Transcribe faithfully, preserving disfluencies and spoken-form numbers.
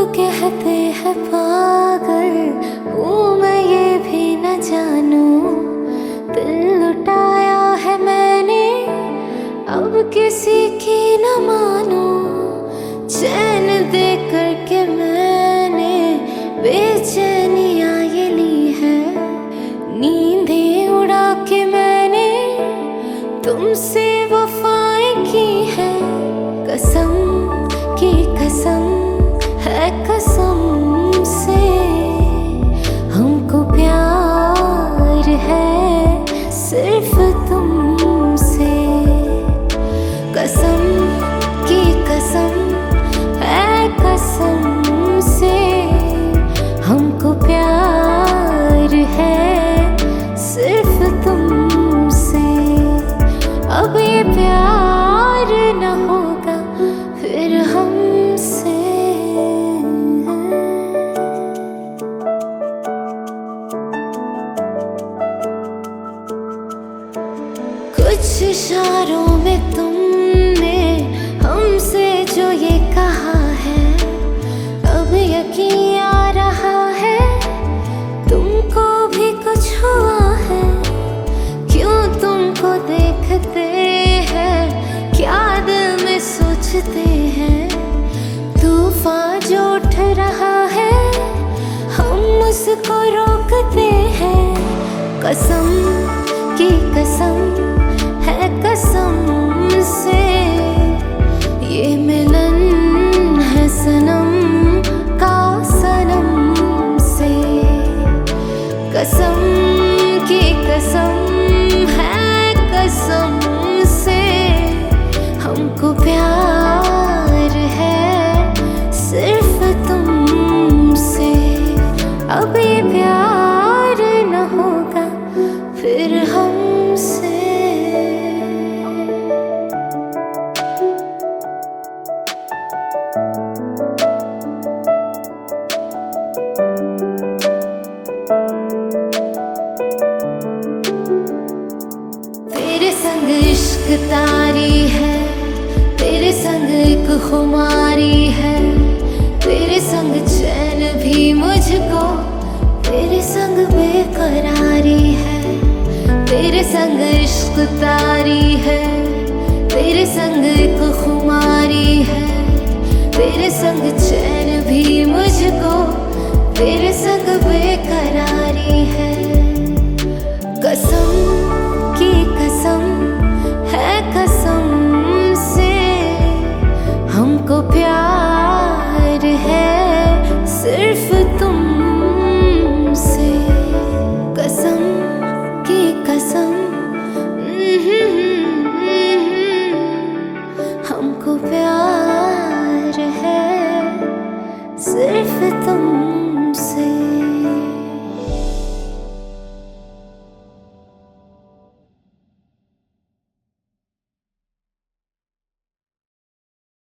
कहते हैं पागल हूँ मैं, ये भी न जानूं। दिल लुटाया है मैंने, अब किसी की न मानूं। चैन दे करके मैंने बेचैनियाँ ये ली है, नींदें उड़ा के मैंने तुमसे वफाएं की है। कसम की कसम है कसम से, हमको प्यार है सिर्फ तुमसे। कसम की कसम है कसम से, हमको प्यार है सिर्फ तुमसे। अब ये प्यार न होगा फिर हमसे। कुछ इशारों में तुमने हमसे जो ये कहा है, अब यकीन आ रहा है तुमको भी कुछ हुआ है। क्यों तुमको देखते हैं, क्या दिल में सोचते हैं। तूफान जो उठ रहा है हम उसको रोकते हैं। कसम की कसम है कसम से, ये मिलन है सनम का सनम से। कसम की कसम है कसम से, हमको प्यार है सिर्फ तुमसे। अब ये प्यार न होगा फिर हमसे। तेरे संग इश्क तारी है, तेरे संग एक खुमारी है। तेरे संग चैन भी मुझको, तेरे संग बेकरारी है। तेरे संग इश्क तारी है, तेरे संग एक खुमारी है। तेरे संग चैन भी मुझको, तेरे संग बेकरारी है।